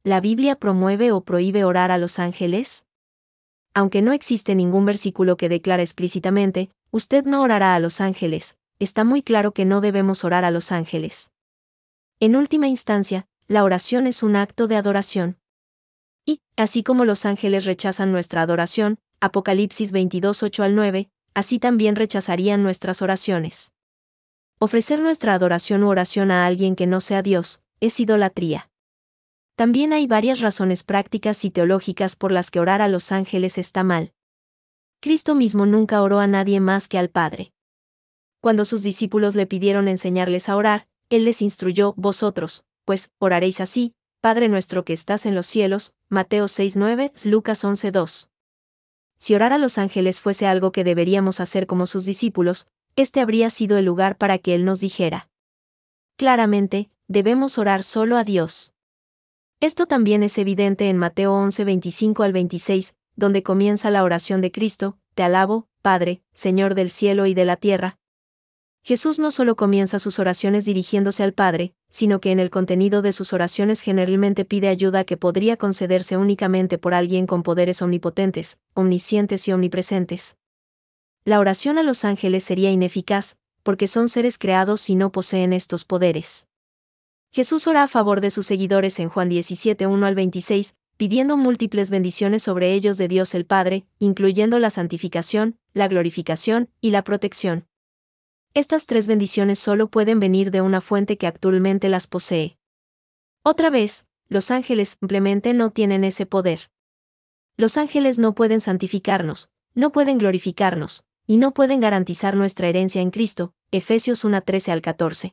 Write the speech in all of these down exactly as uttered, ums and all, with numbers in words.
¿la Biblia promueve o prohíbe orar a los ángeles? Aunque no existe ningún versículo que declara explícitamente, usted no orará a los ángeles, está muy claro que no debemos orar a los ángeles. En última instancia, la oración es un acto de adoración. Y, así como los ángeles rechazan nuestra adoración, Apocalipsis veintidós, ocho al nueve, así también rechazarían nuestras oraciones. Ofrecer nuestra adoración u oración a alguien que no sea Dios, es idolatría. También hay varias razones prácticas y teológicas por las que orar a los ángeles está mal. Cristo mismo nunca oró a nadie más que al Padre. Cuando sus discípulos le pidieron enseñarles a orar, Él les instruyó: vosotros, pues, oraréis así: Padre nuestro que estás en los cielos, Mateo seis nueve, Lucas once dos. Si orar a los ángeles fuese algo que deberíamos hacer como sus discípulos, este habría sido el lugar para que Él nos dijera. Claramente, debemos orar solo a Dios. Esto también es evidente en Mateo once veinticinco al veintiséis, donde comienza la oración de Cristo: Te alabo, Padre, Señor del cielo y de la tierra. Jesús no solo comienza sus oraciones dirigiéndose al Padre, sino que en el contenido de sus oraciones generalmente pide ayuda que podría concederse únicamente por alguien con poderes omnipotentes, omniscientes y omnipresentes. La oración a los ángeles sería ineficaz, porque son seres creados y no poseen estos poderes. Jesús ora a favor de sus seguidores en Juan diecisiete, uno al veintiséis, pidiendo múltiples bendiciones sobre ellos de Dios el Padre, incluyendo la santificación, la glorificación y la protección. Estas tres bendiciones solo pueden venir de una fuente que actualmente las posee. Otra vez, los ángeles simplemente no tienen ese poder. Los ángeles no pueden santificarnos, no pueden glorificarnos, y no pueden garantizar nuestra herencia en Cristo, Efesios uno, trece al catorce.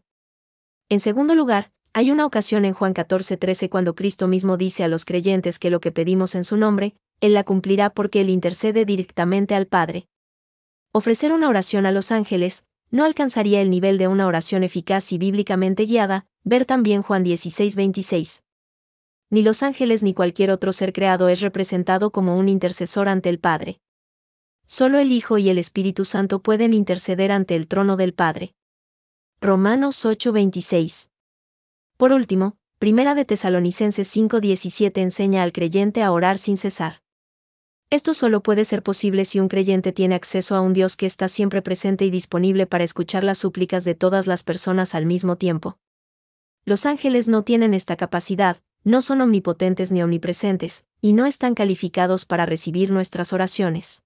En segundo lugar, hay una ocasión en Juan catorce trece cuando Cristo mismo dice a los creyentes que lo que pedimos en su nombre, Él la cumplirá porque Él intercede directamente al Padre. Ofrecer una oración a los ángeles no alcanzaría el nivel de una oración eficaz y bíblicamente guiada, ver también Juan dieciséis veintiséis. Ni los ángeles ni cualquier otro ser creado es representado como un intercesor ante el Padre. Solo el Hijo y el Espíritu Santo pueden interceder ante el trono del Padre. Romanos ocho veintiséis. Por último, Primera de Tesalonicenses cinco diecisiete enseña al creyente a orar sin cesar. Esto solo puede ser posible si un creyente tiene acceso a un Dios que está siempre presente y disponible para escuchar las súplicas de todas las personas al mismo tiempo. Los ángeles no tienen esta capacidad, no son omnipotentes ni omnipresentes, y no están calificados para recibir nuestras oraciones.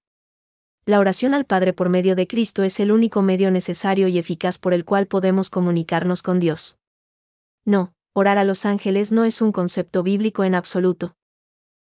La oración al Padre por medio de Cristo es el único medio necesario y eficaz por el cual podemos comunicarnos con Dios. No, orar a los ángeles no es un concepto bíblico en absoluto.